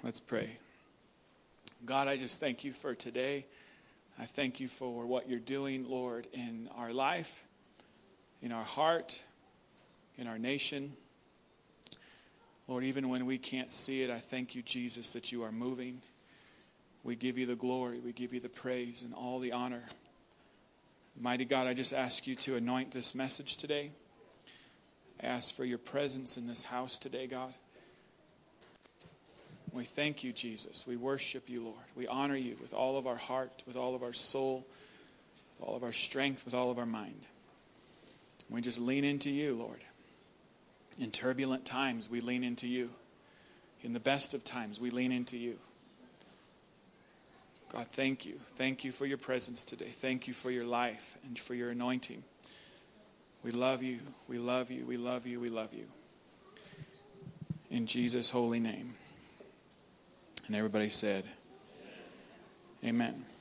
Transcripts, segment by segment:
Let's pray. God, I just thank you for today. I thank you for what you're doing, Lord, in our life, in our heart, in our nation. Lord, even when we can't see it, I thank you, Jesus, that you are moving. We give you the glory, we give you the praise and all the honor. Mighty God, I just ask you to anoint this message today. I ask for your presence in this house today, God. We thank you, Jesus. We worship you, Lord. We honor you with all of our heart, with all of our soul, with all of our strength, with all of our mind. We just lean into you, Lord. In turbulent times, we lean into you. In the best of times, we lean into you. God, thank you. Thank you for your presence today. Thank you for your life and for your anointing. We love you. We love you. We love you. We love you. In Jesus' holy name. And everybody said, Amen.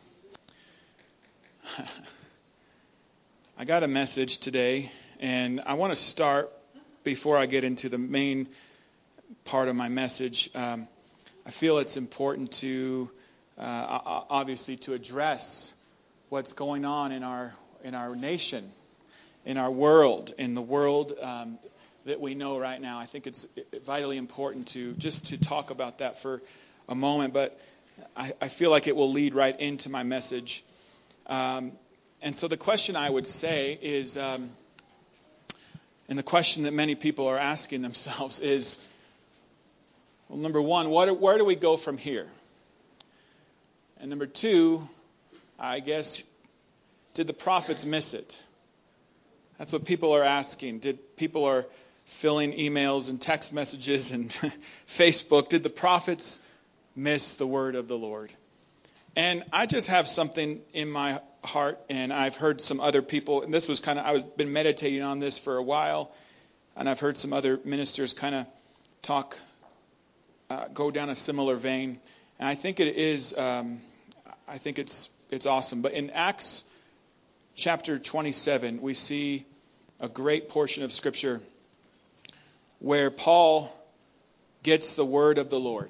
I got a message today, and I want to start before I get into the main part of my message. I feel it's important to, obviously, to address what's going on in our nation, in our world, in the world that we know right now. I think it's vitally important to talk about that for a moment, but I feel like it will lead right into my message. And so the question I would say is, and the question that many people are asking themselves is, well, number one, where do we go from here? And number two, I guess, did the prophets miss it? That's what people are asking. People are filling emails and text messages and Facebook. Did the prophets miss the word of the Lord? And I just have something in my heart, and I've heard some other people, and this was I've been meditating on this for a while, and I've heard some other ministers kind of go down a similar vein, and I think it is, I think it's awesome. But in Acts chapter 27, we see a great portion of Scripture where Paul gets the word of the Lord.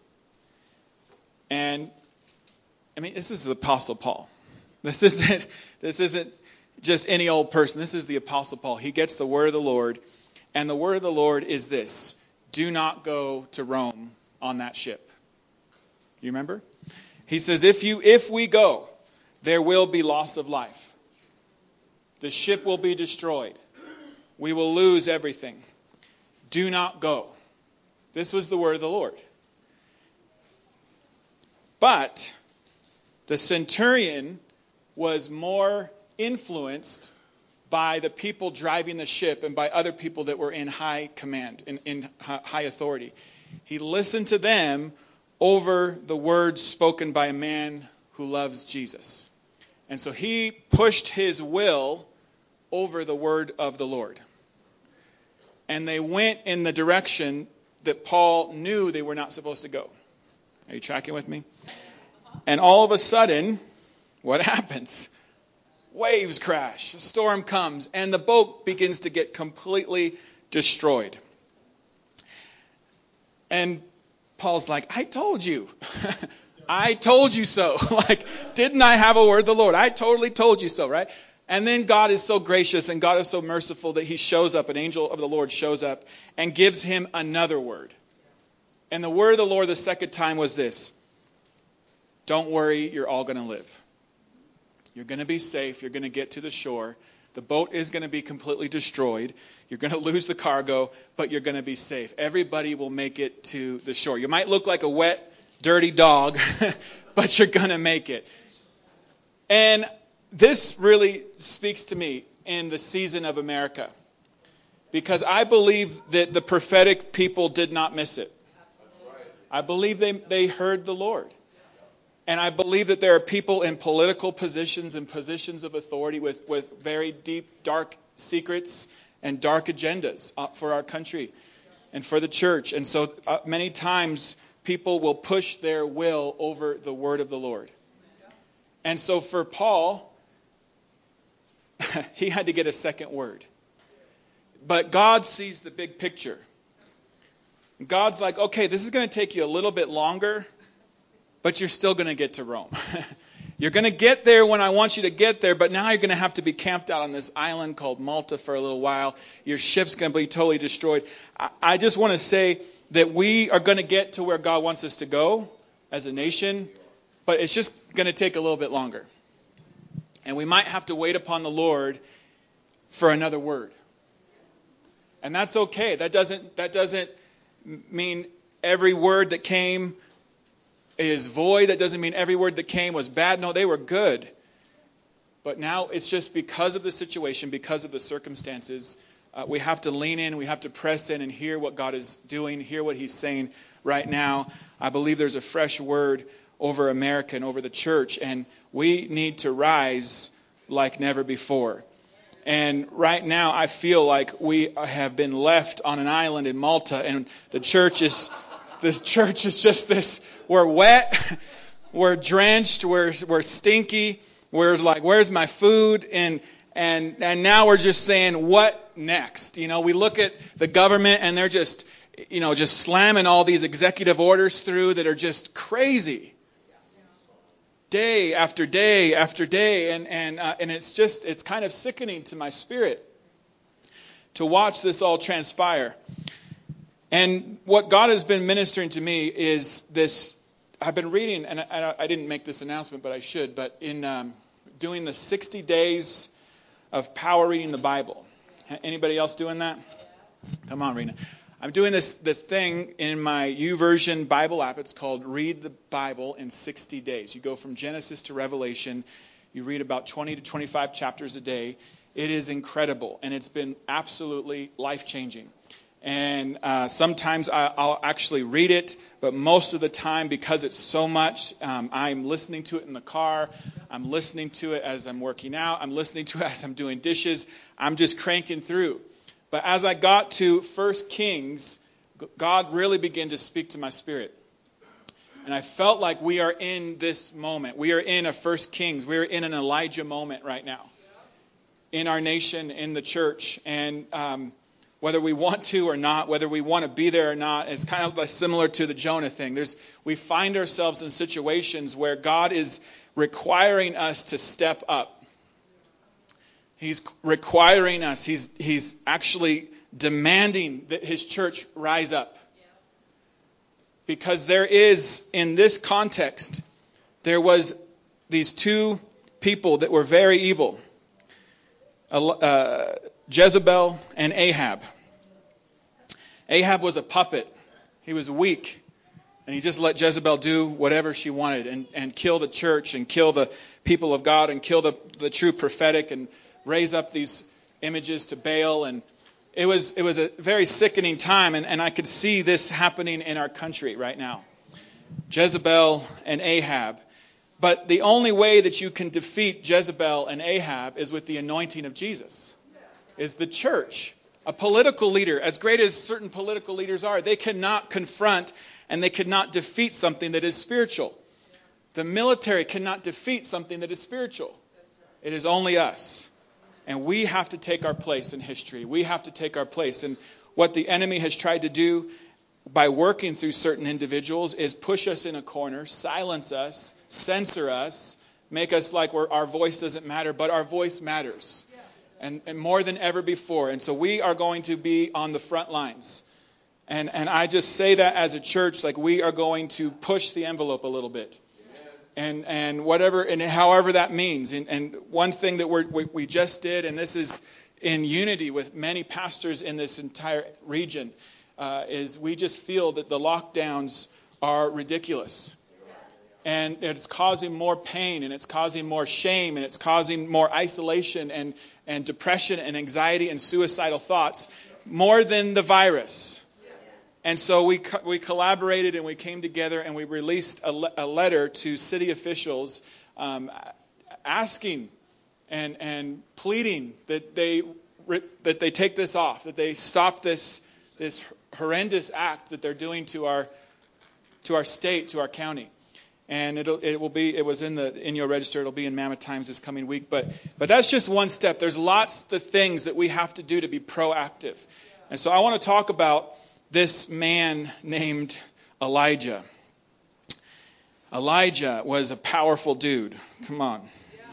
And I mean, this is the Apostle Paul. This isn't just any old person. This is the Apostle Paul. He gets the word of the Lord, and the word of the Lord is this: do not go to Rome on that ship. You remember? He says, if we go, there will be loss of life. The ship will be destroyed. We will lose everything. Do not go. This was the word of the Lord. But the centurion was more influenced by the people driving the ship and by other people that were in high command, in high authority. He listened to them over the words spoken by a man who loves Jesus. And so he pushed his will over the word of the Lord. And they went in the direction that Paul knew they were not supposed to go. Are you tracking with me? And all of a sudden, what happens? Waves crash, a storm comes, and the boat begins to get completely destroyed. And Paul's like, I told you. I told you so. Like, didn't I have a word of the Lord? I totally told you so, right? And then God is so gracious and God is so merciful that he shows up, an angel of the Lord shows up and gives him another word. And the word of the Lord the second time was this: don't worry, you're all going to live. You're going to be safe. You're going to get to the shore. The boat is going to be completely destroyed. You're going to lose the cargo, but you're going to be safe. Everybody will make it to the shore. You might look like a wet, dirty dog, but you're going to make it. And this really speaks to me in the season of America, because I believe that the prophetic people did not miss it. I believe they heard the Lord. And I believe that there are people in political positions and positions of authority with very deep, dark secrets and dark agendas for our country and for the church. And so many times people will push their will over the word of the Lord. And so for Paul, he had to get a second word. But God sees the big picture. God's like, okay, this is going to take you a little bit longer, but you're still going to get to Rome. You're going to get there when I want you to get there, but now you're going to have to be camped out on this island called Malta for a little while. Your ship's going to be totally destroyed. I just want to say that we are going to get to where God wants us to go as a nation, but it's just going to take a little bit longer. And we might have to wait upon the Lord for another word. And that's okay. That doesn't mean every word that came is void. That doesn't mean every word that came was bad. No, they were good. But now it's just because of the situation, because of the circumstances, we have to lean in, we have to press in and hear what God is doing, hear what He's saying right now. I believe there's a fresh word over America and over the church, and we need to rise like never before. And right now, I feel like we have been left on an island in Malta, and this church is just this. We're wet, we're drenched, we're stinky. We're like, where's my food? And now we're just saying, what next? You know, we look at the government, and they're just slamming all these executive orders through that are just crazy. Day after day after day, and it's kind of sickening to my spirit to watch this all transpire. And what God has been ministering to me is this. I've been reading, and I didn't make this announcement, but I should. But in doing the 60 days of power reading the Bible. Anybody else doing that? Come on, Rena. I'm doing this thing in my YouVersion Bible app. It's called Read the Bible in 60 Days. You go from Genesis to Revelation. You read about 20 to 25 chapters a day. It is incredible, and it's been absolutely life-changing. And sometimes I'll actually read it, but most of the time, because it's so much, I'm listening to it in the car. I'm listening to it as I'm working out. I'm listening to it as I'm doing dishes. I'm just cranking through. But as I got to 1 Kings, God really began to speak to my spirit. And I felt like we are in this moment. We are in a 1 Kings. We are in an Elijah moment right now. In our nation, in the church. And whether we want to or not, whether we want to be there or not, it's kind of similar to the Jonah thing. We find ourselves in situations where God is requiring us to step up. He's requiring us. He's actually demanding that His church rise up. Because there is, in this context, there was these two people that were very evil. Jezebel and Ahab. Ahab was a puppet. He was weak. And he just let Jezebel do whatever she wanted and kill the church and kill the people of God and kill the true prophetic and raise up these images to Baal. And it was a very sickening time. And I could see this happening in our country right now. Jezebel and Ahab. But the only way that you can defeat Jezebel and Ahab is with the anointing of Jesus. Is the church. A political leader, as great as certain political leaders are, they cannot confront and they cannot defeat something that is spiritual. The military cannot defeat something that is spiritual. It is only us. And we have to take our place in history. We have to take our place. And what the enemy has tried to do by working through certain individuals is push us in a corner, silence us, censor us, make us like our voice doesn't matter, but our voice matters. And more than ever before. And so we are going to be on the front lines. And I just say that as a church, like we are going to push the envelope a little bit. And whatever, and however that means. And one thing that we just did, and this is in unity with many pastors in this entire region, is we just feel that the lockdowns are ridiculous. And it's causing more pain, and it's causing more shame, and it's causing more isolation and depression and anxiety and suicidal thoughts, more than the virus. And so we collaborated and we came together and we released a letter to city officials asking and pleading that they take this off, that they stop this horrendous act that they're doing to our state, to our county. And it was in your register. It'll be in Mammoth Times this coming week. But that's just one step. There's lots of things that we have to do to be proactive. And so I want to talk about this man named Elijah. Elijah was a powerful dude. Come on.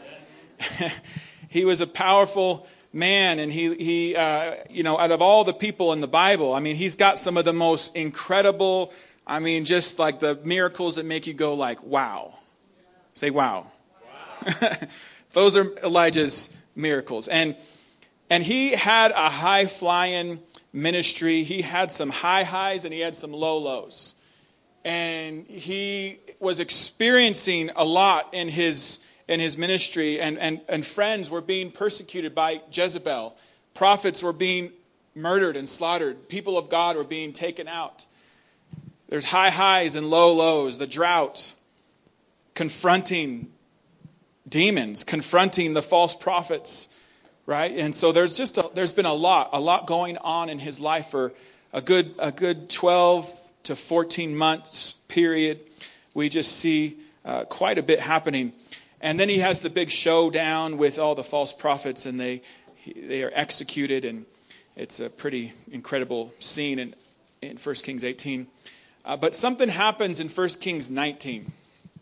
He was a powerful man, and he out of all the people in the Bible, I mean, he's got some of the most incredible, I mean, just like the miracles that make you go like, wow. Say wow. Wow. Those are Elijah's miracles. And he had a high-flying ministry. He had some high highs and he had some low lows. And he was experiencing a lot in his ministry, and friends were being persecuted by Jezebel. Prophets were being murdered and slaughtered. People of God were being taken out. There's high highs and low lows. The drought, confronting demons, confronting the false prophets, right? And so there's been a lot going on in his life for a good 12 to 14 months period. We just see quite a bit happening. And then he has the big showdown with all the false prophets, and they are executed, and it's a pretty incredible scene in 1 Kings 18. But something happens in 1 Kings 19.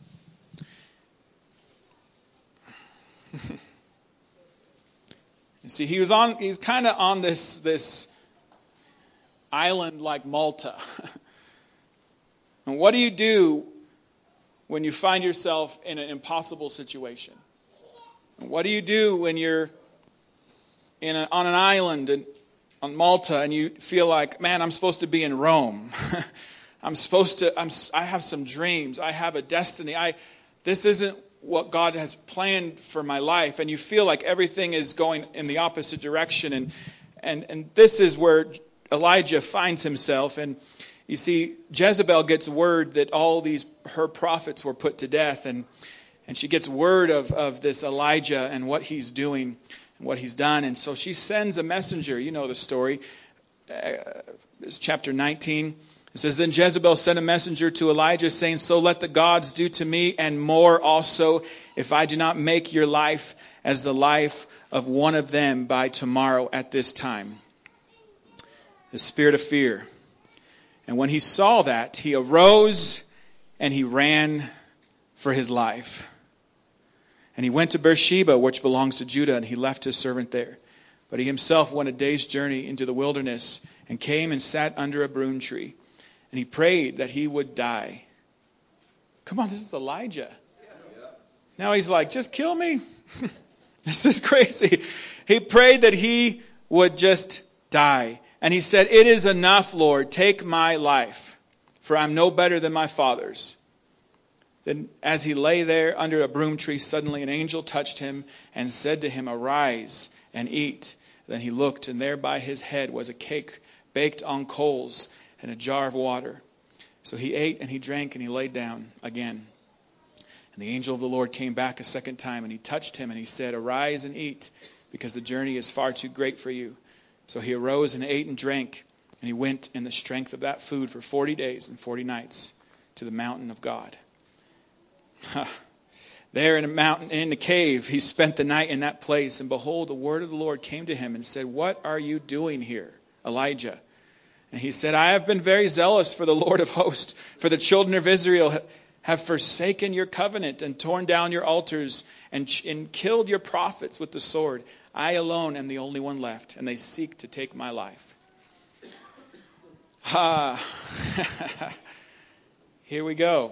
You see, he's kind of on this island like Malta. And what do you do when you find yourself in an impossible situation? And what do you do when you're on an island on Malta and you feel like, man, I'm supposed to be in Rome. I have some dreams. I have a destiny. This isn't what God has planned for my life. And you feel like everything is going in the opposite direction. And this is where Elijah finds himself. And you see, Jezebel gets word that all her prophets were put to death, and she gets word of this Elijah and what he's doing and what he's done. And so she sends a messenger. You know the story. It's chapter 19. It says, Then Jezebel sent a messenger to Elijah, saying, So let the gods do to me and more also, if I do not make your life as the life of one of them by tomorrow at this time. The spirit of fear. And when he saw that, he arose and he ran for his life. And he went to Beersheba, which belongs to Judah, and he left his servant there. But he himself went a day's journey into the wilderness and came and sat under a broom tree. And he prayed that he would die. Come on, this is Elijah. Now he's like, just kill me. This is crazy. He prayed that he would just die. And he said, It is enough, Lord, take my life, for I'm no better than my father's. Then as he lay there under a broom tree, suddenly an angel touched him and said to him, Arise and eat. Then he looked, and there by his head was a cake baked on coals and a jar of water. So he ate and he drank and he lay down again. And the angel of the Lord came back a second time, and he touched him and he said, Arise and eat, because the journey is far too great for you. So he arose and ate and drank, and he went in the strength of that food for 40 days and 40 nights to the mountain of God. There in the cave, he spent the night in that place. And behold, the word of the Lord came to him and said, What are you doing here, Elijah? And he said, I have been very zealous for the Lord of hosts, for the children of Israel have forsaken your covenant and torn down your altars and killed your prophets with the sword. I alone am the only one left, and they seek to take my life. Here we go.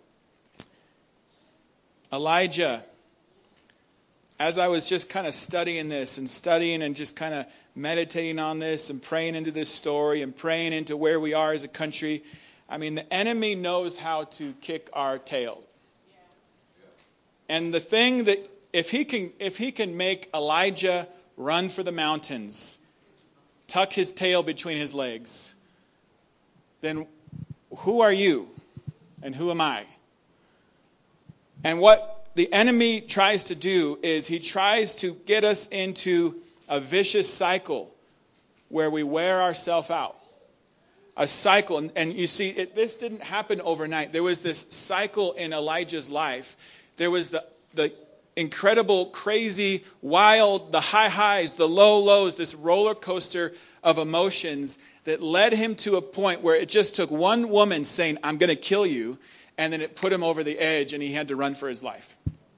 Elijah, as I was just kind of studying this and just kind of meditating on this and praying into this story and praying into where we are as a country, I mean, the enemy knows how to kick our tail. And the thing that if he can make Elijah run for the mountains, tuck his tail between his legs, then who are you and who am I? And what the enemy tries to do is he tries to get us into a vicious cycle where we wear ourselves out. A cycle. And you see, this didn't happen overnight. There was this cycle in Elijah's life. There was the incredible, crazy, wild, the high highs, the low lows, this roller coaster of emotions that led him to a point where it just took one woman saying, I'm going to kill you, and then it put him over the edge and he had to run for his life.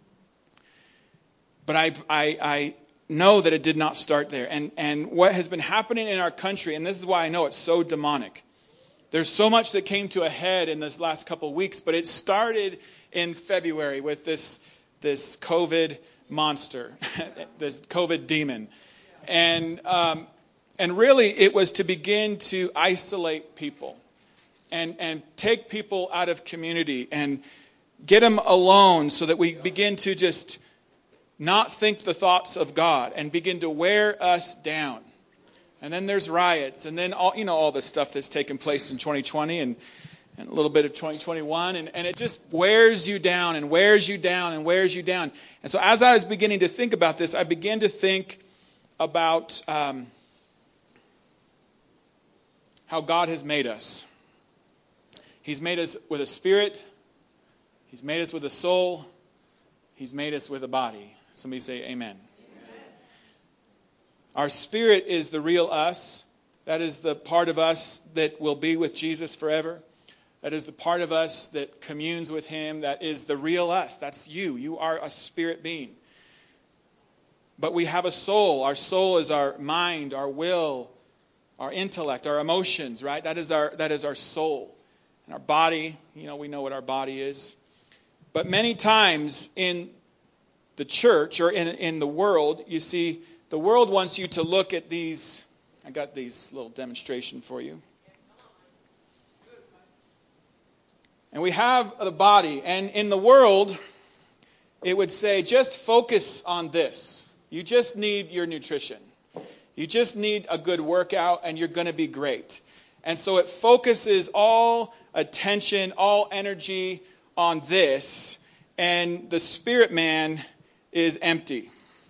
But I know that it did not start there. And what has been happening in our country, and this is why I know it's so demonic. There's so much that came to a head in this last couple of weeks, but it started in February with this COVID monster, this COVID demon. And really it was to begin to isolate people and take people out of community and get them alone so that we begin to just not think the thoughts of God and begin to wear us down. And then there's riots, and then all the stuff that's taken place in 2020 and a little bit of 2021, and it just wears you down and wears you down and wears you down. And so as I was beginning to think about this, I began to think about how God has made us. He's made us with a spirit. He's made us with a soul. He's made us with a body. Somebody say amen. Our spirit is the real us. That is the part of us that will be with Jesus forever. That is the part of us that communes with him. That is the real us. That's you. You are a spirit being. But we have a soul. Our soul is our mind, our will, our intellect, our emotions, right? That is our soul. And our body, we know what our body is. But many times in the church or in the world, you see, the world wants you to look at these. I got these little demonstration for you. And we have the body. And in the world, it would say, just focus on this. You just need your nutrition. You just need a good workout and you're going to be great. And so it focuses all attention, all energy on this. And the spirit man is empty.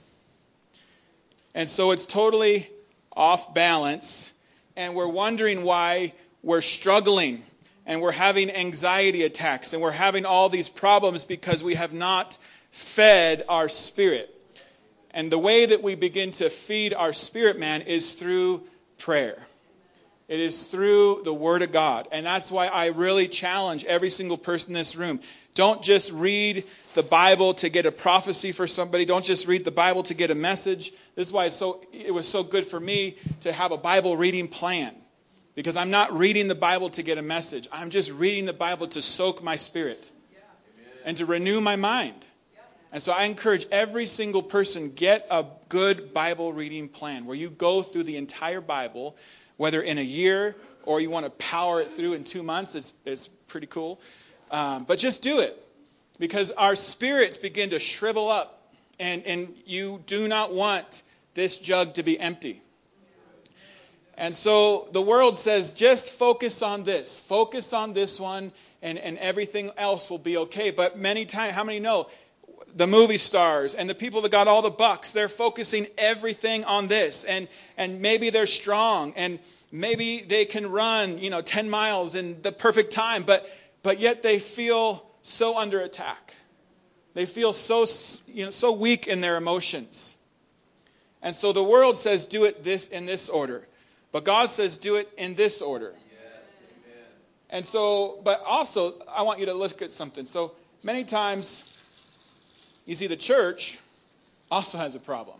And so it's totally off balance. And we're wondering why we're struggling. And we're having anxiety attacks. And we're having all these problems because we have not fed our spirit. And the way that we begin to feed our spirit man is through prayer. It is through the Word of God. And that's why I really challenge every single person in this room. Don't just read the Bible to get a prophecy for somebody. Don't just read the Bible to get a message. This is why it was so good for me to have a Bible reading plan. Because I'm not reading the Bible to get a message. I'm just reading the Bible to soak my spirit and to renew my mind. And so I encourage every single person, get a good Bible reading plan where you go through the entire Bible, whether in a year or you want to power it through in 2 months. It's pretty cool. But just do it. Because our spirits begin to shrivel up. And you do not want this jug to be empty. And so the world says, just focus on this. Focus on this one and everything else will be okay. But many times, how many know? The movie stars and the people that got all the bucks, they're focusing everything on this. And maybe they're strong and maybe they can run, 10 miles in the perfect time. But yet they feel so under attack. They feel so weak in their emotions. And so the world says do it in this order. But God says do it in this order. Yes, amen. And so, but also I want you to look at something. So many times, you see, the church also has a problem.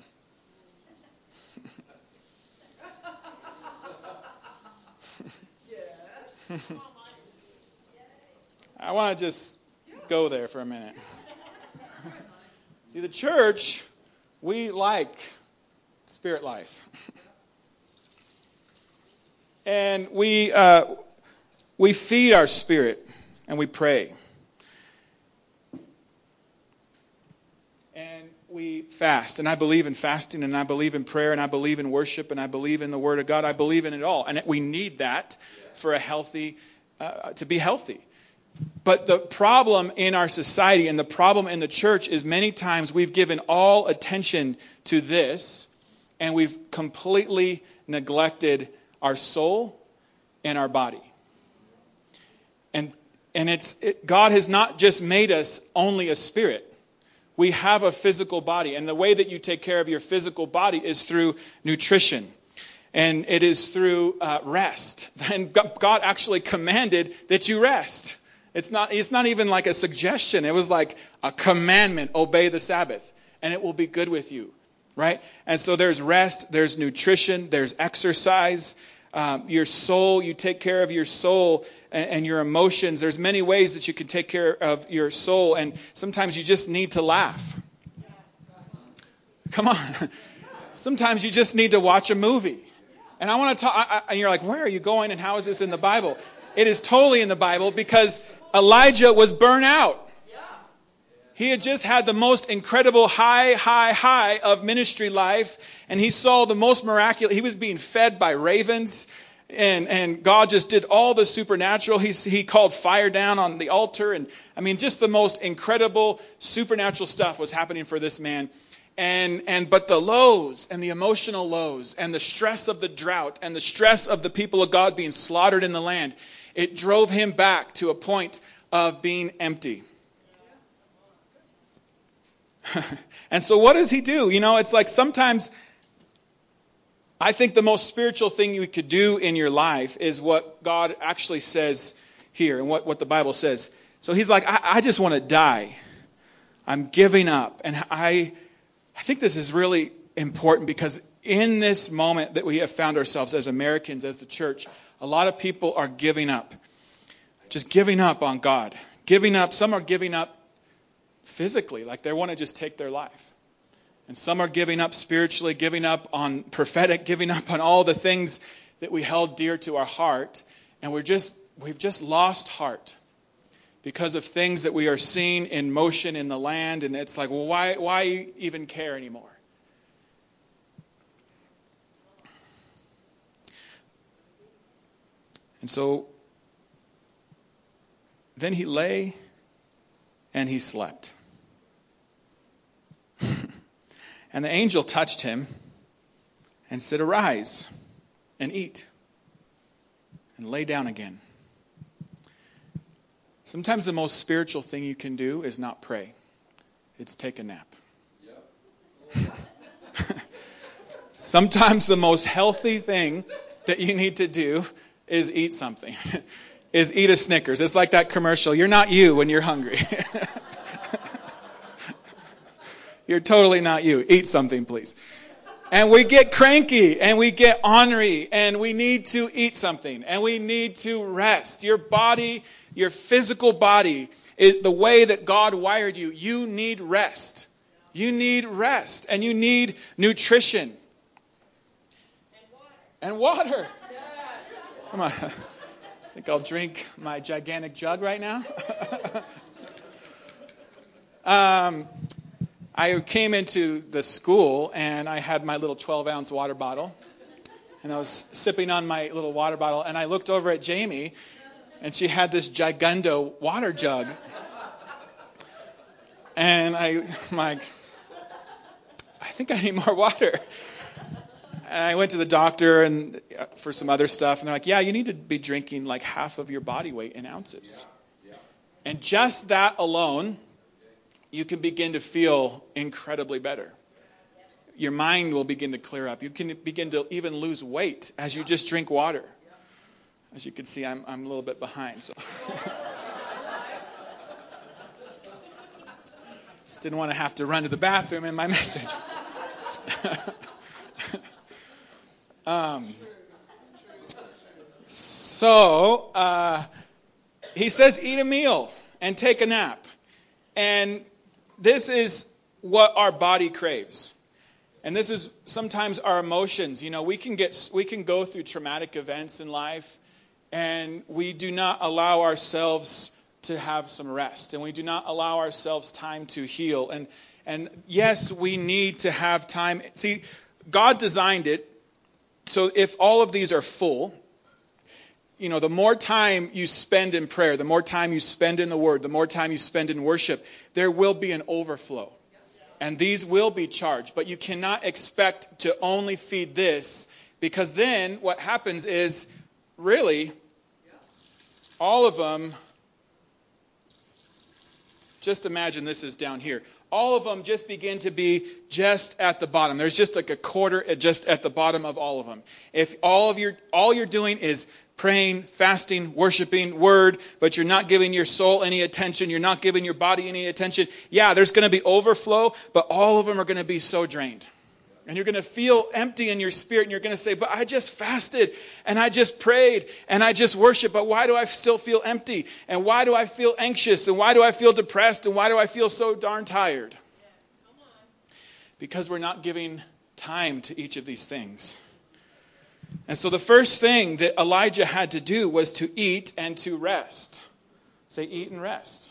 I want to just go there for a minute. See, the church, we like spirit life. And we feed our spirit and we pray. And we fast. And I believe in fasting and I believe in prayer and I believe in worship and I believe in the Word of God. I believe in it all. And we need that for to be healthy. But the problem in our society and the problem in the church is many times we've given all attention to this and we've completely neglected our soul and our body. And God has not just made us only a spirit. We have a physical body. And the way that you take care of your physical body is through nutrition. And it is through rest. And God actually commanded that you rest. It's not even like a suggestion. It was like a commandment. Obey the Sabbath, and it will be good with you. Right? And so there's rest, there's nutrition, there's exercise. Your soul, you take care of your soul and your emotions. There's many ways that you can take care of your soul. And sometimes you just need to laugh. Come on. Sometimes you just need to watch a movie. And I want to talk, and you're like, where are you going and how is this in the Bible? It is totally in the Bible because Elijah was burnt out. He had just had the most incredible high of ministry life. And he saw the most miraculous. He was being fed by ravens. And God just did all the supernatural. He called fire down on the altar. And I mean, just the most incredible supernatural stuff was happening for this man. But the lows and the emotional lows and the stress of the drought and the stress of the people of God being slaughtered in the land, it drove him back to a point of being empty. And so what does he do? You know, it's like sometimes I think the most spiritual thing you could do in your life is what God actually says here and what the Bible says. So he's like, I just want to die. I'm giving up. And I think this is really important because in this moment that we have found ourselves as Americans, as the church, a lot of people are giving up. Just giving up on God. Giving up. Some are giving up physically, like they want to just take their life. And some are giving up spiritually, giving up on prophetic, giving up on all the things that we held dear to our heart. And we've just lost heart because of things that we are seeing in motion in the land. And it's like, well, why even care anymore? And so then he lay and he slept. And the angel touched him and said, arise and eat and lay down again. Sometimes the most spiritual thing you can do is not pray. It's take a nap. Sometimes the most healthy thing that you need to do is eat something. Is eat a Snickers. It's like that commercial. You're not you when you're hungry. You're totally not you. Eat something, please. And we get cranky and we get ornery and we need to eat something and we need to rest. Your body, your physical body, is the way that God wired you. You need rest. You need rest and you need nutrition. And water. Come on. I think I'll drink my gigantic jug right now. I came into the school and I had my little 12-ounce water bottle. And I was sipping on my little water bottle and I looked over at Jamie and she had this gigundo water jug. And I'm like, I think I need more water. And I went to the doctor and for some other stuff. And they're like, yeah, you need to be drinking like half of your body weight in ounces. And just that alone, you can begin to feel incredibly better. Your mind will begin to clear up. You can begin to even lose weight as you just drink water. As you can see, I'm a little bit behind. So. Just didn't want to have to run to the bathroom in my message. He says, eat a meal and take a nap. And this is what our body craves. And this is sometimes our emotions. You know, we can go through traumatic events in life and we do not allow ourselves to have some rest. And we do not allow ourselves time to heal. And yes, we need to have time. See, God designed it so if all of these are full, you know, the more time you spend in prayer, the more time you spend in the Word, the more time you spend in worship, there will be an overflow. And these will be charged. But you cannot expect to only feed this because then what happens is really all of them just imagine this is down here. All of them just begin to be just at the bottom. There's just like a quarter just at the bottom of all of them. If all you're doing is praying, fasting, worshiping, word, but you're not giving your soul any attention, you're not giving your body any attention, yeah, there's going to be overflow, but all of them are going to be so drained. And you're going to feel empty in your spirit, and you're going to say, but I just fasted, and I just prayed, and I just worshiped, but why do I still feel empty? And why do I feel anxious? And why do I feel depressed? And why do I feel so darn tired? Because we're not giving time to each of these things. And so the first thing that Elijah had to do was to eat and to rest. Say, eat and rest.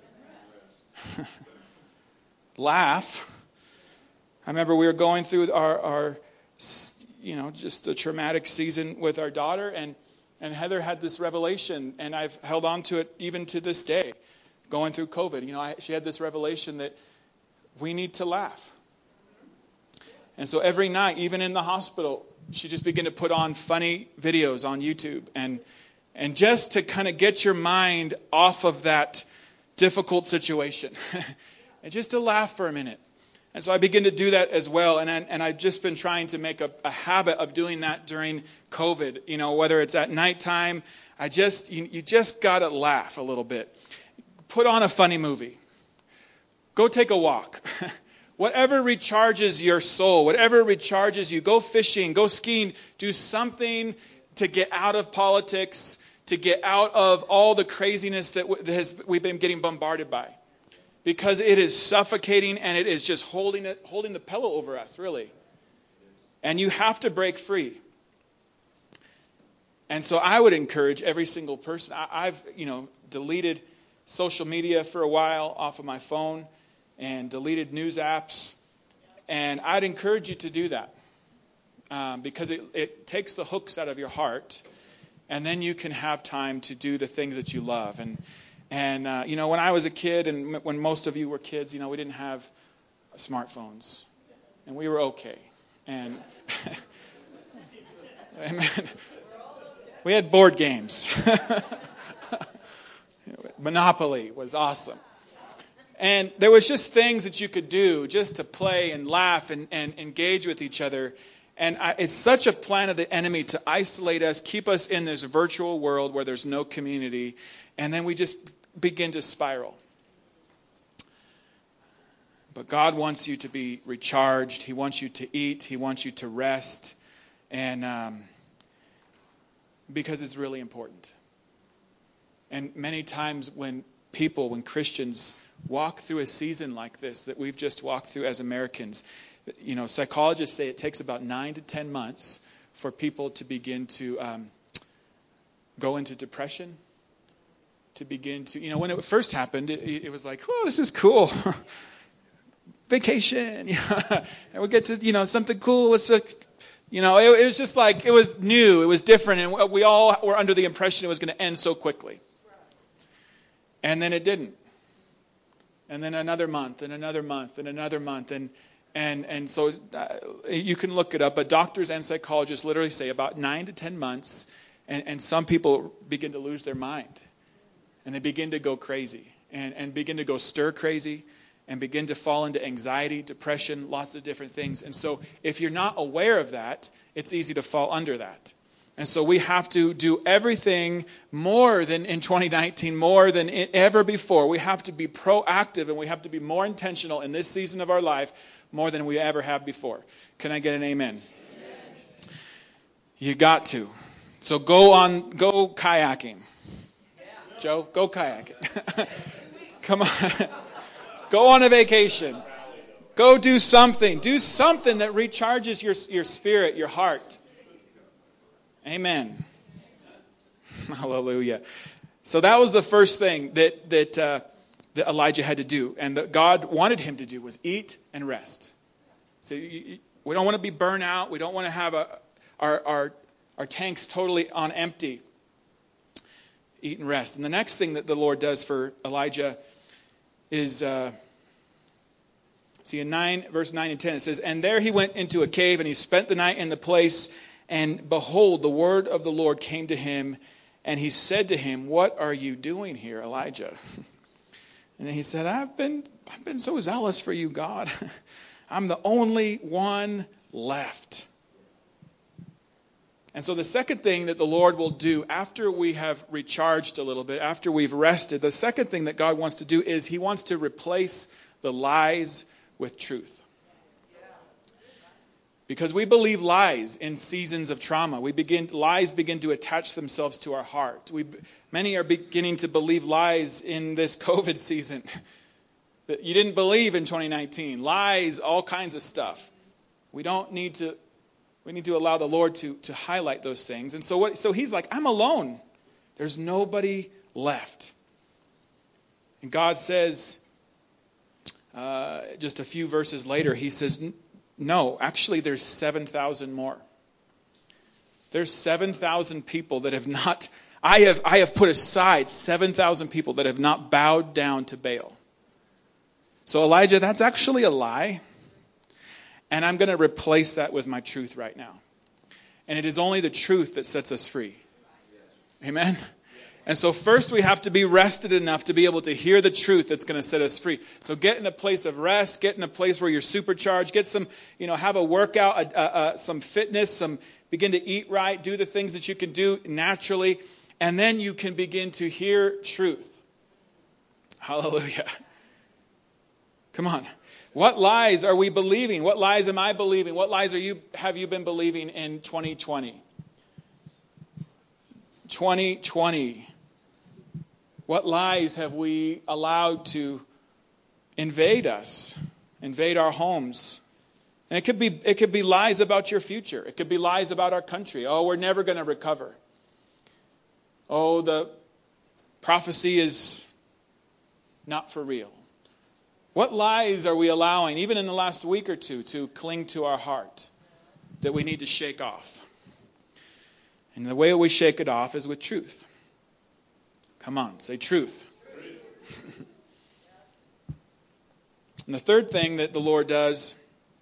Laugh. I remember we were going through our just a traumatic season with our daughter, and Heather had this revelation, and I've held on to it even to this day, going through COVID. She had this revelation that we need to laugh. And so every night, even in the hospital, she just began to put on funny videos on YouTube, and just to kind of get your mind off of that difficult situation, and just to laugh for a minute. And so I begin to do that as well, and I've just been trying to make a habit of doing that during COVID. Whether it's at nighttime, you just gotta laugh a little bit. Put on a funny movie. Go take a walk. Whatever recharges your soul, whatever recharges you, go fishing, go skiing, do something to get out of politics, to get out of all the craziness that we've been getting bombarded by. Because it is suffocating, and it is just holding the pillow over us, really. And you have to break free. And so I would encourage every single person. I've deleted social media for a while off of my phone, and deleted news apps. And I'd encourage you to do that. Because it takes the hooks out of your heart. And then you can have time to do the things that you love. And when I was a kid, and when most of you were kids, we didn't have smartphones. And we were okay. And we had board games. Monopoly was awesome. And there was just things that you could do just to play and laugh and engage with each other. And it's such a plan of the enemy to isolate us, keep us in this virtual world where there's no community. And then we just begin to spiral. But God wants you to be recharged. He wants you to eat. He wants you to rest. And because it's really important. And many times when Christians walk through a season like this that we've just walked through as Americans, psychologists say it takes about 9 to 10 months for people to begin to go into depression, to begin to, when it first happened, it was like, oh, this is cool. Vacation, and we'll get to, something cool. It was just like, it was new, it was different, and we all were under the impression it was going to end so quickly. And then it didn't. And then another month, and another month, and another month, and so you can look it up, but doctors and psychologists literally say about 9 to 10 months, and some people begin to lose their mind. And they begin to go crazy and begin to go stir crazy and begin to fall into anxiety, depression, lots of different things. And so if you're not aware of that, it's easy to fall under that. And so we have to do everything more than in 2019, more than ever before. We have to be proactive, and we have to be more intentional in this season of our life more than we ever have before. Can I get an amen? Amen. You got to. So go kayaking. Joe, go kayaking. Come on. Go on a vacation. Go do something. Do something that recharges your spirit, your heart. Amen. Hallelujah. So that was the first thing that Elijah had to do, and that God wanted him to do, was eat and rest. So we don't want to be burnt out. We don't want to have our tanks totally on empty. Eat and rest. And the next thing that the Lord does for Elijah is, in verse 9 and 10, it says, "And there he went into a cave, and he spent the night in the place. And behold, the word of the Lord came to him, and he said to him, 'What are you doing here, Elijah?'" And then he said, I've been so zealous for you, God. I'm the only one left. And so the second thing that the Lord will do after we have recharged a little bit, after we've rested, the second thing that God wants to do is he wants to replace the lies with truth. Because we believe lies in seasons of trauma. Lies begin to attach themselves to our heart. Many are beginning to believe lies in this COVID season that you didn't believe in 2019. Lies, all kinds of stuff. We need to allow the Lord to highlight those things. And so he's like, I'm alone. There's nobody left. And God says, just a few verses later, he says, no, actually there's 7,000 more. There's 7,000 people that have not, I have put aside 7,000 people that have not bowed down to Baal. So Elijah, that's actually a lie. And I'm going to replace that with my truth right now. And it is only the truth that sets us free. Amen? And so first we have to be rested enough to be able to hear the truth that's going to set us free. So get in a place of rest, get in a place where you're supercharged, get some, have a workout, some fitness, begin to eat right, do the things that you can do naturally, and then you can begin to hear truth. Hallelujah. Come on. What lies are we believing? What lies am I believing? What lies have you been believing in 2020? 2020. What lies have we allowed to invade us, invade our homes? And it could be lies about your future. It could be lies about our country. Oh, we're never going to recover. Oh, the prophecy is not for real. What lies are we allowing, even in the last week or two, to cling to our heart that we need to shake off? And the way we shake it off is with truth. Come on, say truth. And the third thing that the Lord does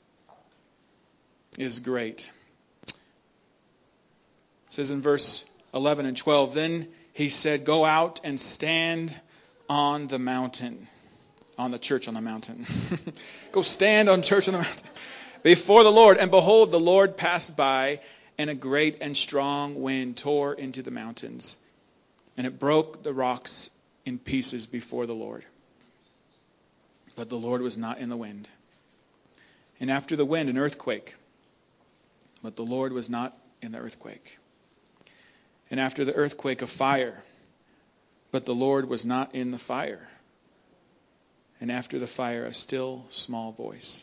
is great. It says in verse 11 and 12, then he said, go out and stand on the mountain. On the church on the mountain. Go stand on church on the mountain before the Lord. And behold, the Lord passed by, and a great and strong wind tore into the mountains, and it broke the rocks in pieces before the Lord. But the Lord was not in the wind. And after the wind, an earthquake. But the Lord was not in the earthquake. And after the earthquake, a fire. But the Lord was not in the fire. And after the fire, a still small voice.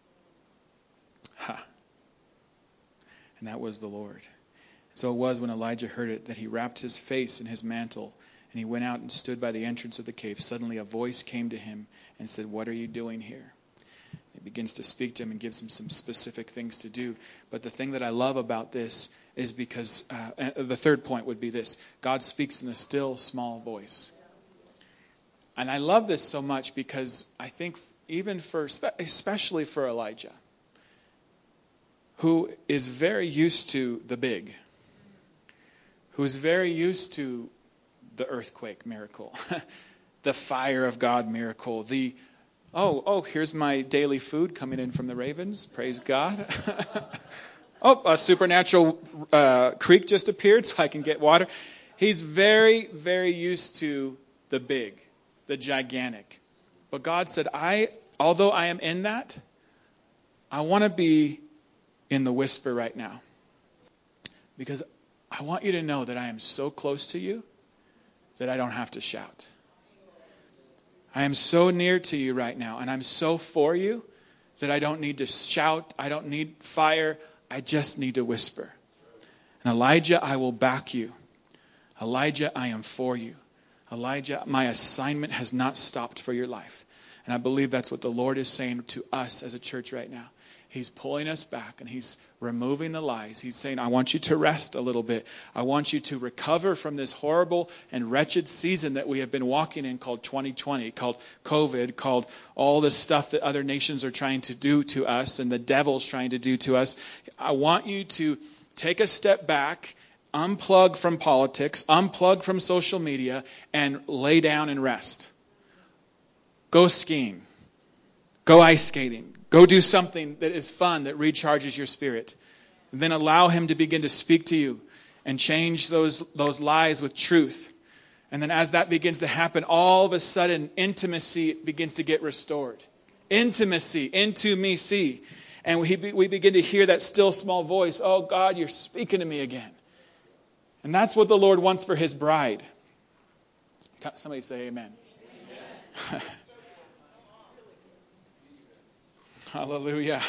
Ha! And that was the Lord. So it was when Elijah heard it that he wrapped his face in his mantle, and he went out and stood by the entrance of the cave. Suddenly a voice came to him and said, what are you doing here? He begins to speak to him and gives him some specific things to do. But the thing that I love about this is because, the third point would be this. God speaks in a still small voice. And I love this so much because I think especially for Elijah, who is very used to the big, who is very used to the earthquake miracle, the fire of God miracle, here's my daily food coming in from the ravens, praise God. A supernatural creek just appeared so I can get water. He's very, very used to the big. The gigantic. But God said, although I am in that, I want to be in the whisper right now. Because I want you to know that I am so close to you that I don't have to shout. I am so near to you right now, and I'm so for you that I don't need to shout. I don't need fire. I just need to whisper. And Elijah, I will back you. Elijah, I am for you. Elijah, my assignment has not stopped for your life. And I believe that's what the Lord is saying to us as a church right now. He's pulling us back and he's removing the lies. He's saying, I want you to rest a little bit. I want you to recover from this horrible and wretched season that we have been walking in called 2020, called COVID, called all this stuff that other nations are trying to do to us and the devil's trying to do to us. I want you to take a step back, unplug from politics, unplug from social media, and lay down and rest. Go skiing. Go ice skating. Go do something that is fun, that recharges your spirit. And then allow Him to begin to speak to you and change those lies with truth. And then as that begins to happen, all of a sudden, intimacy begins to get restored. Intimacy, into me, see. And we begin to hear that still small voice. Oh God, you're speaking to me again. And that's what the Lord wants for His bride. Somebody say amen. Amen. Hallelujah.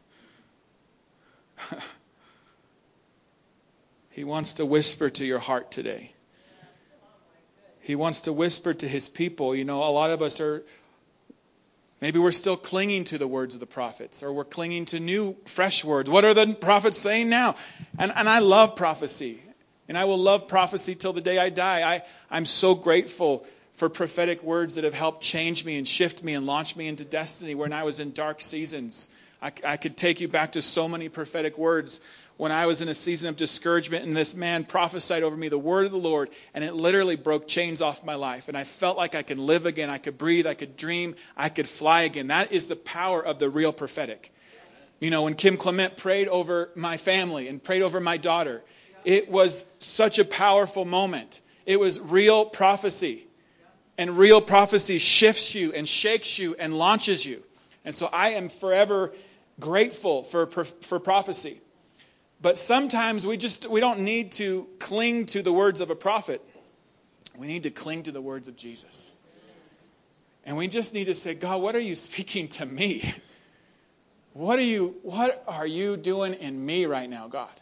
He wants to whisper to your heart today. He wants to whisper to His people. You know, a lot of us maybe we're still clinging to the words of the prophets, or we're clinging to new, fresh words. What are the prophets saying now? And I love prophecy. And I will love prophecy till the day I die. I'm so grateful for prophetic words that have helped change me and shift me and launch me into destiny when I was in dark seasons. I could take you back to so many prophetic words when I was in a season of discouragement, and this man prophesied over me the word of the Lord, and it literally broke chains off my life. And I felt like I could live again. I could breathe. I could dream. I could fly again. That is the power of the real prophetic. You know, when Kim Clement prayed over my family and prayed over my daughter, it was such a powerful moment. It was real prophecy. And real prophecy shifts you and shakes you and launches you. And so I am forever grateful for prophecy. But sometimes we don't need to cling to the words of a prophet. We need to cling to the words of Jesus. And we just need to say, God, what are you speaking to me? What are you doing in me right now, God?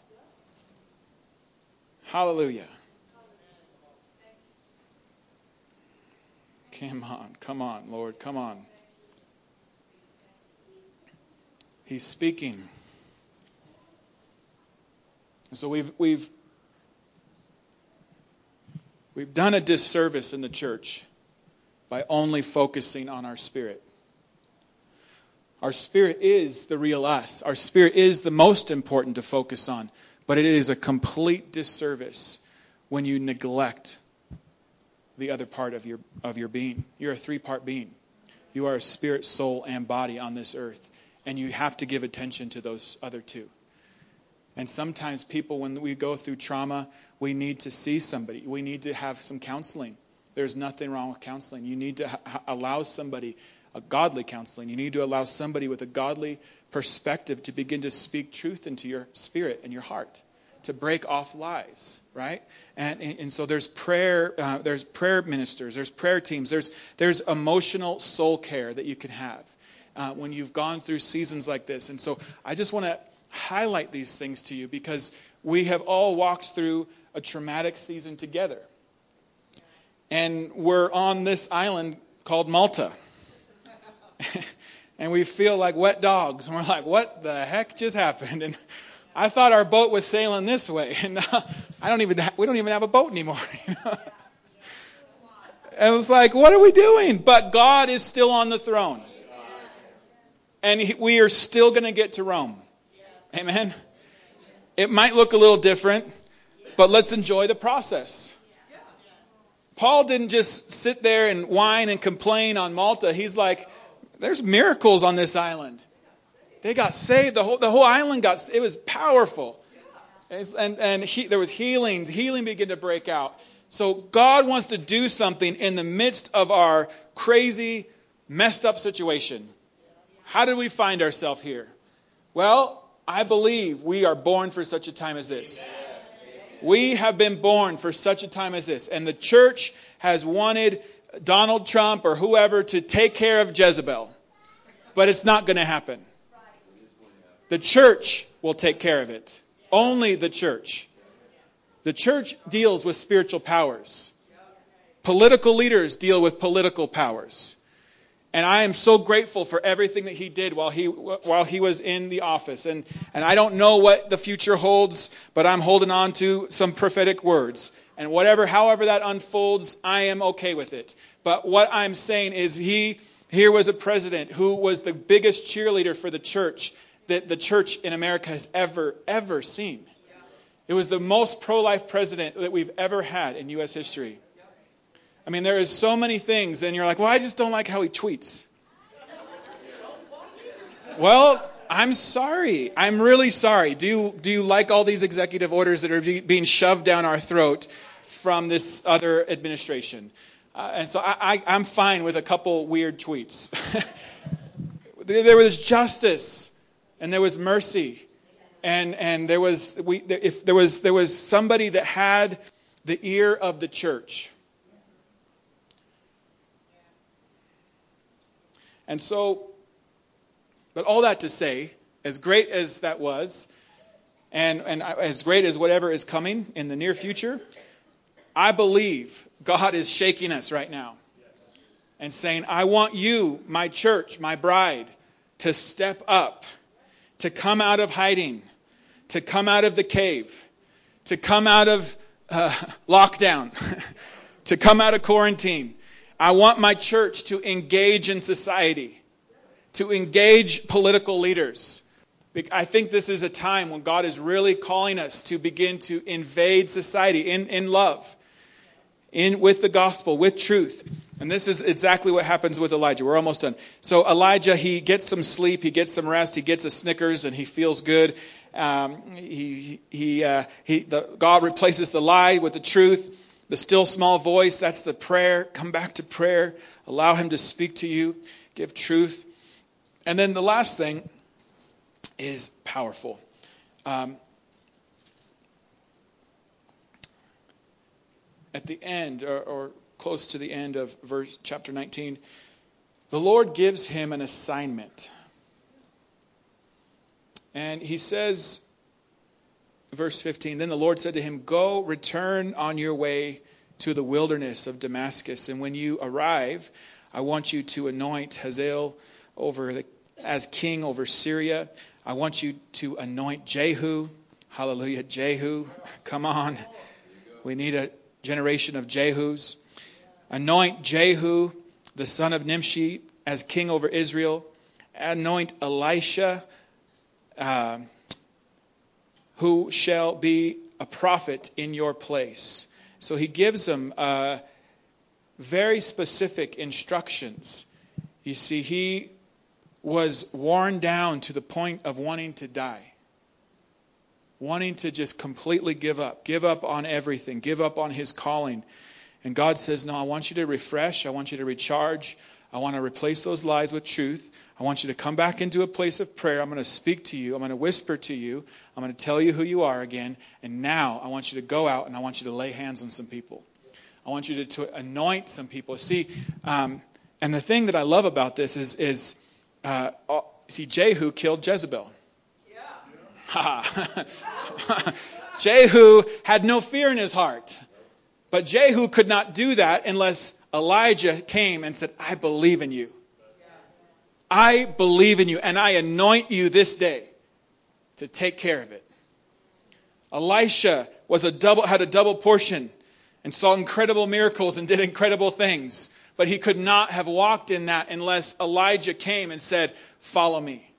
Hallelujah. Come on, Lord, come on. He's speaking. So we've done a disservice in the church by only focusing on our spirit. Our spirit is the real us. Our spirit is the most important to focus on. But it is a complete disservice when you neglect the other part of your being. You're a 3-part being. You are a spirit, soul, and body on this earth. And you have to give attention to those other 2. And sometimes people, when we go through trauma, we need to see somebody. We need to have some counseling. There's nothing wrong with counseling. You need to allow somebody, a godly counseling. You need to allow somebody with a godly perspective to begin to speak truth into your spirit and your heart, to break off lies, right? And so there's prayer ministers, there's prayer teams, there's emotional soul care that you can have when you've gone through seasons like this. And so I just want to highlight these things to you because we have all walked through a traumatic season together. And we're on this island called Malta. And we feel like wet dogs. And we're like, what the heck just happened? And I thought our boat was sailing this way. And we don't even have a boat anymore. And it's like, what are we doing? But God is still on the throne. And we are still going to get to Rome. Amen. It might look a little different, but let's enjoy the process. Paul didn't just sit there and whine and complain on Malta. He's like, there's miracles on this island. They got saved. The whole island it was powerful. And there was healing. Healing began to break out. So God wants to do something in the midst of our crazy, messed up situation. How did we find ourselves here? Well, I believe we are born for such a time as this. We have been born for such a time as this. And the church has wanted Donald Trump or whoever to take care of Jezebel. But it's not going to happen. The church will take care of it. Only the church. The church deals with spiritual powers. Political leaders deal with political powers. And I am so grateful for everything that he did while he was in the office. And I don't know what the future holds, but I'm holding on to some prophetic words. And however that unfolds, I am okay with it. But what I'm saying is here was a president who was the biggest cheerleader for the church that the church in America has ever seen. It was the most pro-life president that we've ever had in U.S. history. I mean, there is so many things, and you're like, well, I just don't like how he tweets. Well, I'm sorry. I'm really sorry. Do you like all these executive orders that are being shoved down our throat from this other administration? And so I'm fine with a couple weird tweets. There was justice and there was mercy, and there was somebody that had the ear of the church. And so, but all that to say, as great as that was, and as great as whatever is coming in the near future, I believe God is shaking us right now and saying, I want you, my church, my bride, to step up, to come out of hiding, to come out of the cave, to come out of lockdown, to come out of quarantine. I want my church to engage in society, to engage political leaders. I think this is a time when God is really calling us to begin to invade society in love, with the gospel, with truth. And this is exactly what happens with Elijah. We're almost done. So Elijah, he gets some sleep, he gets some rest, he gets a Snickers, and he feels good. God replaces the lie with the truth. The still small voice, that's the prayer. Come back to prayer. Allow him to speak to you. Give truth. And then the last thing is powerful. At the end, or close to the end of chapter 19, the Lord gives him an assignment. And he says, verse 15, then the Lord said to him, go, return on your way to the wilderness of Damascus. And when you arrive, I want you to anoint Hazael as king over Syria. I want you to anoint Jehu. Hallelujah, Jehu. Come on. We need a generation of Jehus. Anoint Jehu, the son of Nimshi, as king over Israel. Anoint Elisha, who shall be a prophet in your place. So he gives them very specific instructions. You see, he was worn down to the point of wanting to die. Wanting to just completely give up on everything, give up on his calling. And God says, no, I want you to refresh. I want you to recharge. I want to replace those lies with truth. I want you to come back into a place of prayer. I'm going to speak to you. I'm going to whisper to you. I'm going to tell you who you are again. And now I want you to go out and I want you to lay hands on some people. I want you to anoint some people. See, and the thing that I love about this is Jehu killed Jezebel. Jehu had no fear in his heart. But Jehu could not do that unless Elijah came and said, I believe in you. I believe in you, and I anoint you this day to take care of it. Elisha had a double portion and saw incredible miracles and did incredible things. But he could not have walked in that unless Elijah came and said, follow me.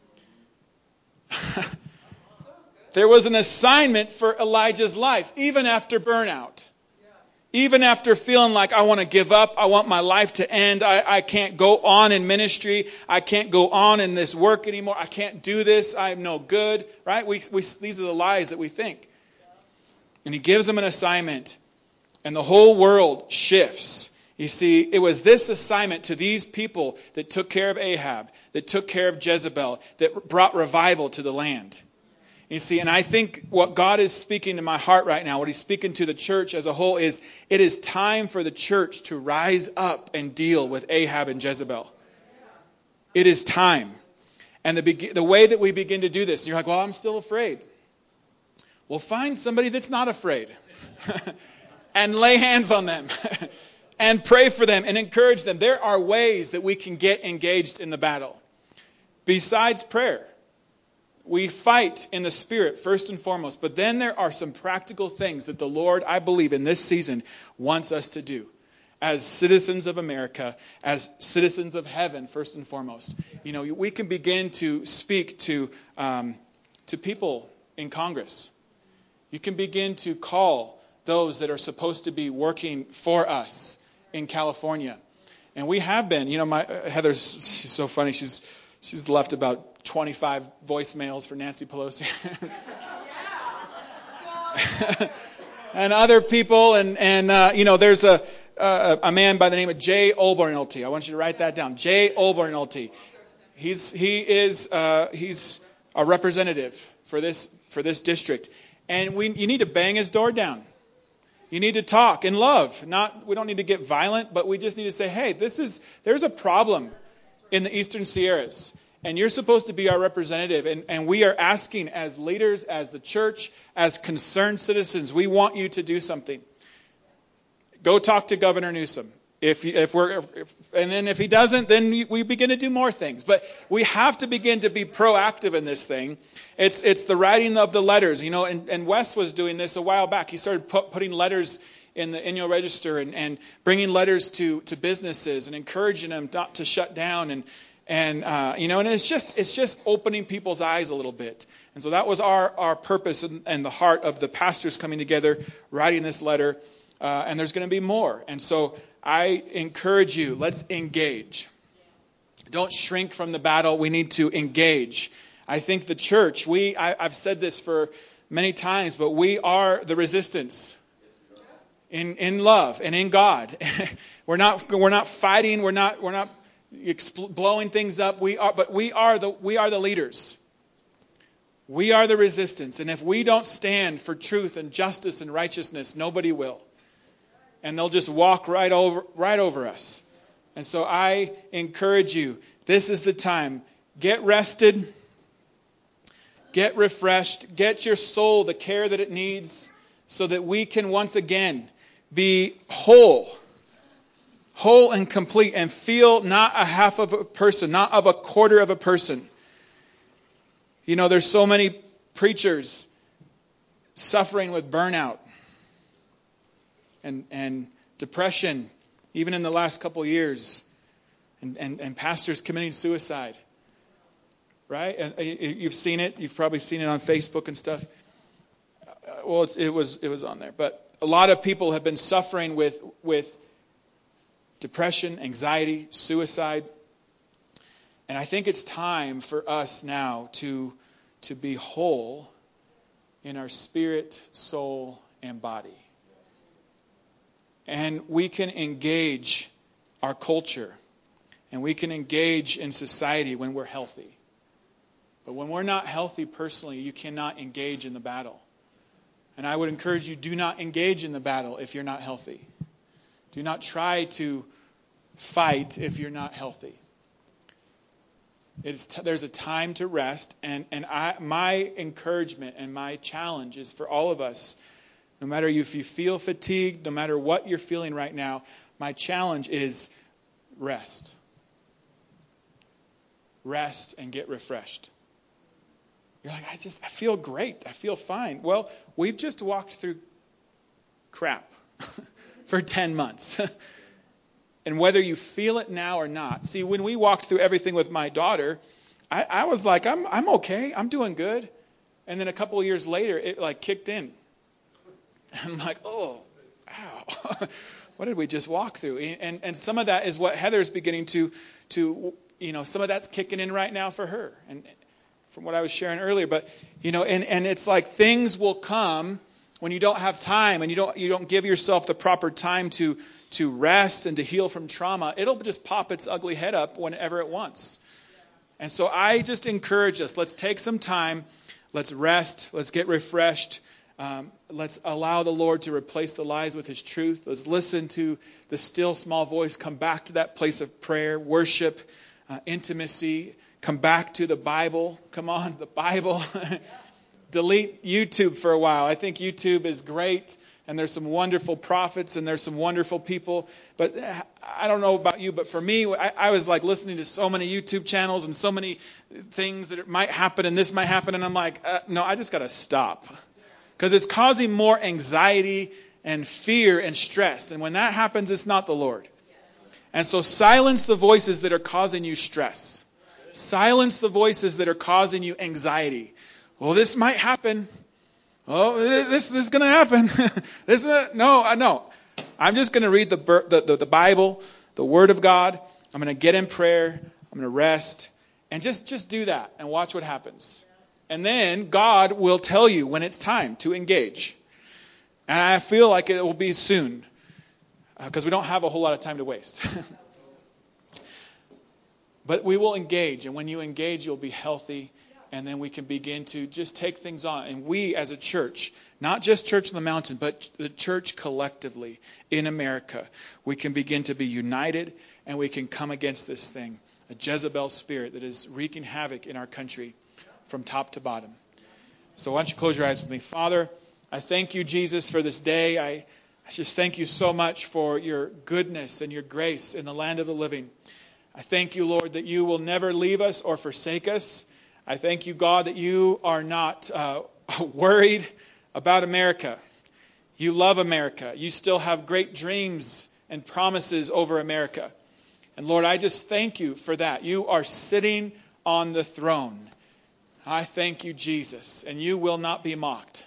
There was an assignment for Elijah's life, even after burnout. Even after feeling like I want to give up, I want my life to end, I can't go on in ministry, I can't go on in this work anymore, I can't do this, I'm no good, right? These are the lies that we think. And he gives them an assignment, and the whole world shifts. You see, it was this assignment to these people that took care of Ahab, that took care of Jezebel, that brought revival to the land. You see, and I think what God is speaking to my heart right now, what he's speaking to the church as a whole is, it is time for the church to rise up and deal with Ahab and Jezebel. It is time. And the way that we begin to do this, you're like, well, I'm still afraid. Well, find somebody that's not afraid and lay hands on them and pray for them and encourage them. There are ways that we can get engaged in the battle besides prayer. We fight in the Spirit first and foremost, but then there are some practical things that the Lord, I believe, in this season wants us to do as citizens of America, as citizens of heaven first and foremost. You know, we can begin to speak to people in Congress. You can begin to call those that are supposed to be working for us in California. And we have been, Heather's, she's so funny. She's left about 25 voicemails for Nancy Pelosi. And other people. And there's a man by the name of Jay Olbornelty. I want you to write that down. Jay Olbornelty. He's a representative for this district. And you need to bang his door down. You need to talk in love. We don't need to get violent, but we just need to say, hey, there's a problem in the Eastern Sierras, and you're supposed to be our representative. And we are asking as leaders, as the church, as concerned citizens, we want you to do something. Go talk to Governor Newsom. And then if he doesn't, then we begin to do more things. But we have to begin to be proactive in this thing. It's the writing of the letters, and Wes was doing this a while back. He started putting letters in the annual register and bringing letters to businesses and encouraging them not to shut down and it's just opening people's eyes a little bit. And so that was our purpose and the heart of the pastors coming together, writing this letter. And there's going to be more. And so I encourage you, let's engage. Don't shrink from the battle. We need to engage. I think the church, I've said this for many times, but we are the resistance in love and in God. We're not fighting. We're not blowing things up. We are the leaders. We are the resistance. And if we don't stand for truth and justice and righteousness, nobody will. And they'll just walk right over us. And so I encourage you, this is the time. Get rested. Get refreshed. Get your soul the care that it needs so that we can once again be whole and complete, and feel not a half of a person, not of a quarter of a person. There's so many preachers suffering with burnout and depression, even in the last couple of years, and pastors committing suicide. Right? And you've seen it. You've probably seen it on Facebook and stuff. Well, it was on there. But a lot of people have been suffering with depression, anxiety, suicide. And I think it's time for us now to be whole in our spirit, soul, and body. And we can engage our culture, and we can engage in society when we're healthy. But when we're not healthy personally, you cannot engage in the battle. And I would encourage you, do not engage in the battle if you're not healthy. Do not try to fight if you're not healthy. There's a time to rest, and my encouragement and my challenge is for all of us, no matter if you feel fatigued, no matter what you're feeling right now, my challenge is rest. Rest and get refreshed. You're like, I feel great. I feel fine. Well, we've just walked through crap for 10 months. And whether you feel it now or not. See, when we walked through everything with my daughter, I was like, I'm okay. I'm doing good. And then a couple of years later, it like kicked in. I'm like, oh, ow. What did we just walk through? And some of that is what Heather's beginning to some of that's kicking in right now for her. And from what I was sharing earlier, but and it's like things will come when you don't have time and you don't give yourself the proper time to rest and to heal from trauma. It'll just pop its ugly head up whenever it wants. And so I just encourage us, let's take some time, let's rest, let's get refreshed. Let's allow the Lord to replace the lies with His truth. Let's listen to the still small voice. Come back to that place of prayer, worship, intimacy. Come back to the Bible. Come on, the Bible. Delete YouTube for a while. I think YouTube is great, and there's some wonderful prophets, and there's some wonderful people. But I don't know about you, but for me, I was like listening to so many YouTube channels and so many things that it might happen and this might happen, and I'm like, no, I just got to stop. Because it's causing more anxiety and fear and stress. And when that happens, it's not the Lord. And so silence the voices that are causing you stress. Silence the voices that are causing you anxiety. Well, this might happen. Oh, this is going to happen. No. I'm just going to read the Bible, the Word of God. I'm going to get in prayer. I'm going to rest. And just do that and watch what happens. And then God will tell you when it's time to engage. And I feel like it will be soon. Because we don't have a whole lot of time to waste. But we will engage. And when you engage, you'll be healthy. And then we can begin to just take things on. And we as a church, not just Church on the Mountain, but the church collectively in America, we can begin to be united and we can come against this thing, a Jezebel spirit that is wreaking havoc in our country from top to bottom. So why don't you close your eyes with me. Father, I thank you, Jesus, for this day. I just thank you so much for your goodness and your grace in the land of the living. I thank you, Lord, that you will never leave us or forsake us. I thank you, God, that you are not worried about America. You love America. You still have great dreams and promises over America. And Lord, I just thank you for that. You are sitting on the throne. I thank you, Jesus, and you will not be mocked.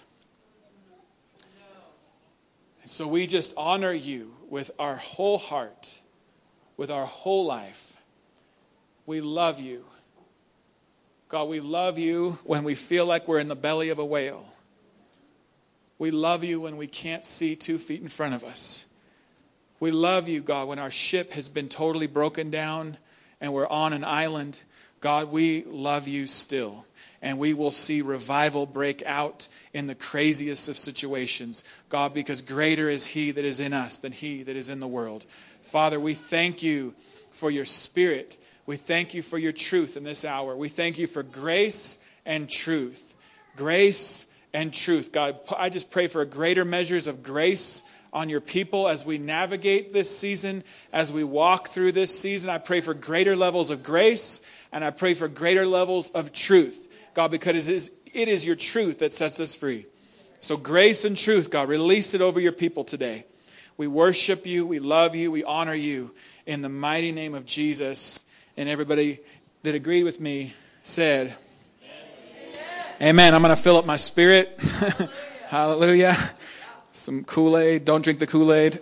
And so we just honor you with our whole heart, with our whole life. We love you. God, we love you when we feel like we're in the belly of a whale. We love you when we can't see 2 feet in front of us. We love you, God, when our ship has been totally broken down and we're on an island. God, we love you still. And we will see revival break out in the craziest of situations. God, because greater is He that is in us than he that is in the world. Father, we thank you for your Spirit. We thank you for your truth in this hour. We thank you for grace and truth. Grace and truth. God, I just pray for greater measures of grace on your people as we navigate this season, as we walk through this season. I pray for greater levels of grace, and I pray for greater levels of truth. God, because it is your truth that sets us free. So grace and truth, God, release it over your people today. We worship you, we love you, we honor you in the mighty name of Jesus. And everybody that agreed with me said, Amen. I'm going to fill up my spirit. Hallelujah. Some Kool-Aid. Don't drink the Kool-Aid.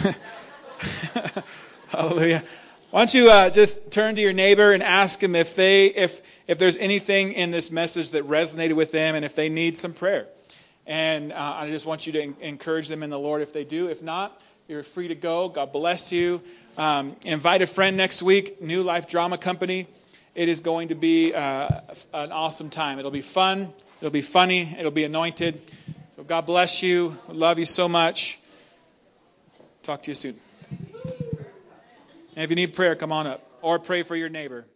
Hallelujah. Why don't you just turn to your neighbor and ask him if there's anything in this message that resonated with them and if they need some prayer. And I just want you to encourage them in the Lord if they do. If not, you're free to go. God bless you. Invite a friend next week. New Life Drama Company. It is going to be an awesome time. It'll be fun. It'll be funny. It'll be anointed. So God bless you. I love you so much. Talk to you soon. And if you need prayer, come on up. Or pray for your neighbor.